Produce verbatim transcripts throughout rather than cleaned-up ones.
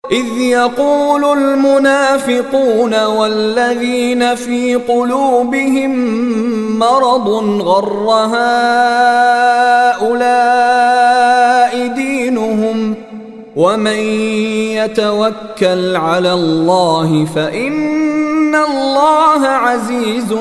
إذ يقول المنافقون والذين في قلوبهم مرض غر هؤلاء دينهم ومن يتوكل على الله فإن الله عزيز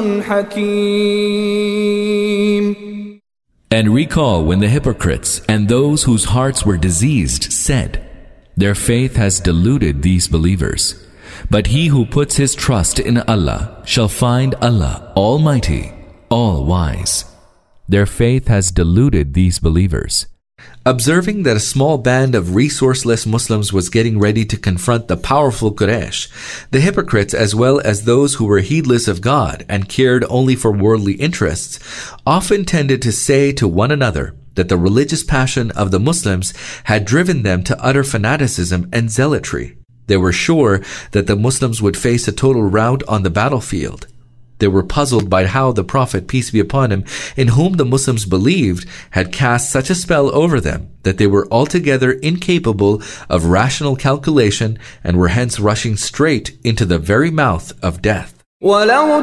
حكيم. And recall when the hypocrites and those whose hearts were diseased said, their faith has deluded these believers. But he who puts his trust in Allah shall find Allah Almighty, All-Wise. Their faith has deluded these believers. Observing that a small band of resourceless Muslims was getting ready to confront the powerful Quraysh, the hypocrites as well as those who were heedless of God and cared only for worldly interests, often tended to say to one another that the religious passion of the Muslims had driven them to utter fanaticism and zealotry. They were sure that the Muslims would face a total rout on the battlefield. They were puzzled by how the Prophet, peace be upon him, in whom the Muslims believed, had cast such a spell over them that they were altogether incapable of rational calculation and were hence rushing straight into the very mouth of death. وَلَوْ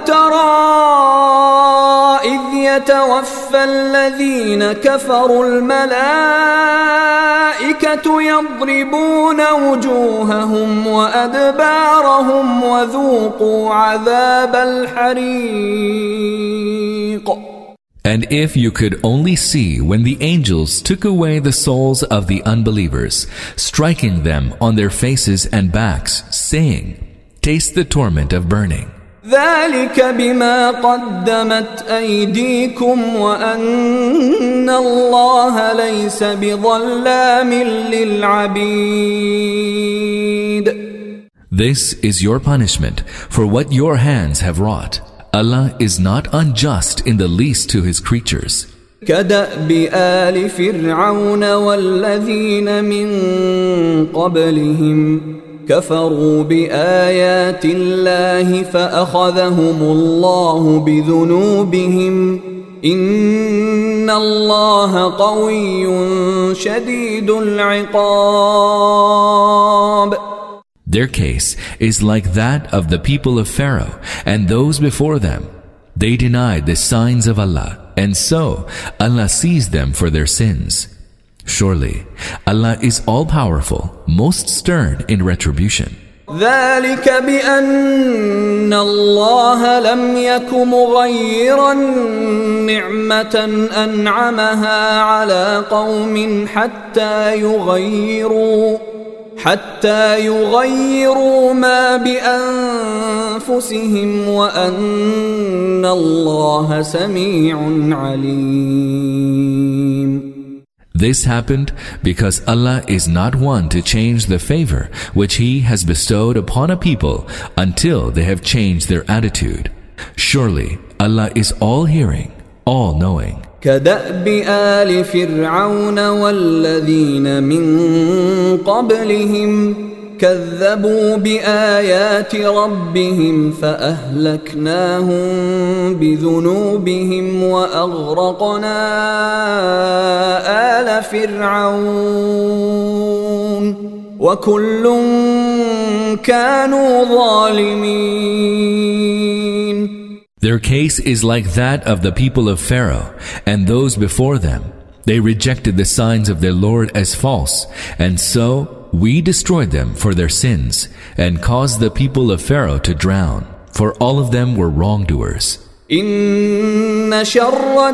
تَرَى إِذْ يَتَوَفَّى الَّذِينَ كَفَرُوا الْمَلَائِكَةُ يَضْرِبُونَ وُجُوهَهُمْ وَأَدْبَارَهُمْ وَذُوقُوا عَذَابَ الْحَرِيقِ. And if you could only see when the angels took away the souls of the unbelievers, striking them on their faces and backs, saying, taste the torment of burning. ذلك بما قدمت أيديكم وأن الله ليس بظلام للعبيد. This is your punishment for what your hands have wrought. Allah is not unjust in the least to His creatures. كدأب آل فرعون والذين من قبلهم كفروا بآيات الله فأخذهم الله بذنوبهم إن الله قوي شديد العقاب. Their case is like that of the people of Pharaoh and those before them. They denied the signs of Allah, and so Allah seized them for their sins. Surely, Allah is all-powerful, most stern in retribution. ذلك بأن الله لم يك مغيرا نعمة أنعمها على قوم حتى يغيروا حتى يغيروا ما بأنفسهم وأن الله سميع عليم. This happened because Allah is not one to change the favor which He has bestowed upon a people until they have changed their attitude. Surely Allah is all-hearing, all-knowing. كدأب آل فرعون والذين من قبلهم كذبوا بآيات ربهم فأهلكناهم بذنوبهم وأغرقنا آل فرعون وكل كانوا ظالمين. Their case is like that of the people of Pharaoh and those before them. They rejected the signs of their Lord as false, and so we destroyed them for their sins and caused the people of Pharaoh to drown, for all of them were wrongdoers. إن شر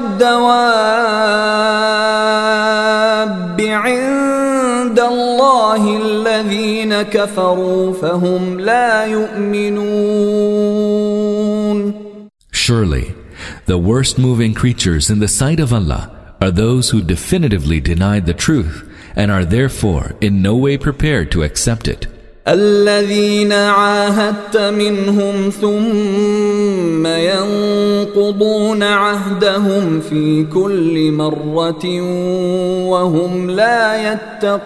الدواب عند الله الذين كفروا فهم لا يؤمنون. Surely, the worst moving creatures in the sight of Allah are those who definitively denied the truth and are therefore in no way prepared to accept it. الذين عاهدت منهم ثم ينقضون عهدهم في كل مرة وهم لا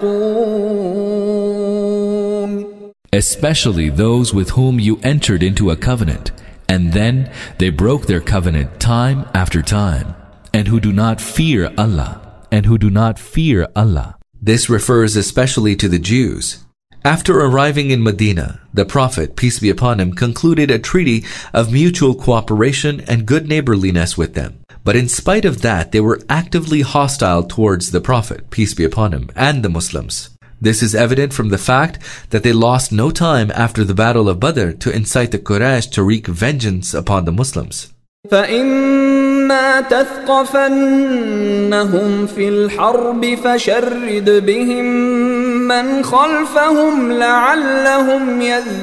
يتقون. Especially those with whom you entered into a covenant, and then they broke their covenant time after time, and who do not fear Allah, and who do not fear Allah. This refers especially to the Jews. After arriving in Medina, the Prophet, peace be upon him, concluded a treaty of mutual cooperation and good neighborliness with them. But in spite of that, they were actively hostile towards the Prophet, peace be upon him, and the Muslims. This is evident from the fact that they lost no time after the Battle of Badr to incite the Quraysh to wreak vengeance upon the Muslims. فَإِمَّا تَثْقَفَنَّهُمْ فِي الْحَرْبِ فَشَرِّدْ بِهِمْ مَنْ خَلْفَهُمْ لَعَلَّهُمْ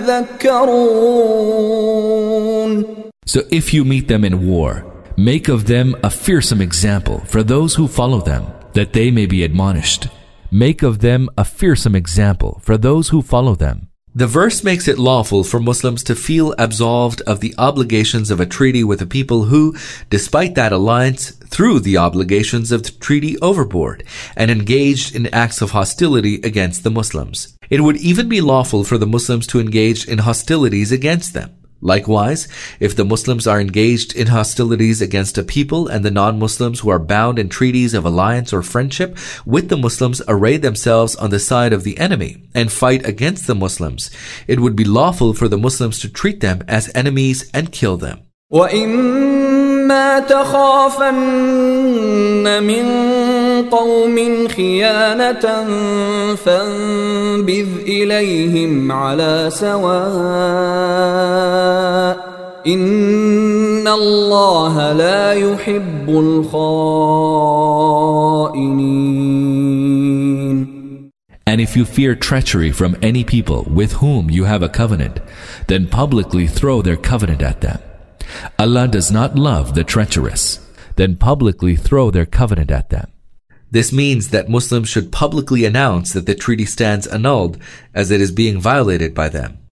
يَذَّكَّرُونَ. So if you meet them in war, make of them a fearsome example for those who follow them, that they may be admonished. Make of them a fearsome example for those who follow them. The verse makes it lawful for Muslims to feel absolved of the obligations of a treaty with a people who, despite that alliance, threw the obligations of the treaty overboard and engaged in acts of hostility against the Muslims. It would even be lawful for the Muslims to engage in hostilities against them. Likewise, if the Muslims are engaged in hostilities against a people and the non-Muslims who are bound in treaties of alliance or friendship with the Muslims array themselves on the side of the enemy and fight against the Muslims, it would be lawful for the Muslims to treat them as enemies and kill them. وَإِمَّا تَخَافَنَّ مِنْ قَوْمٍ خِيَانَةً فَانبِذْ إِلَيْهِمْ عَلَى سَوَاءٍ إِنَّ اللَّهَ لَا يُحِبُّ الْخَائِنِينَ. And if you fear treachery from any people with whom you have a covenant, then publicly throw their covenant at them. Allah does not love the treacherous. Then publicly throw their covenant at them. This means that Muslims should publicly announce that the treaty stands annulled as it is being violated by them.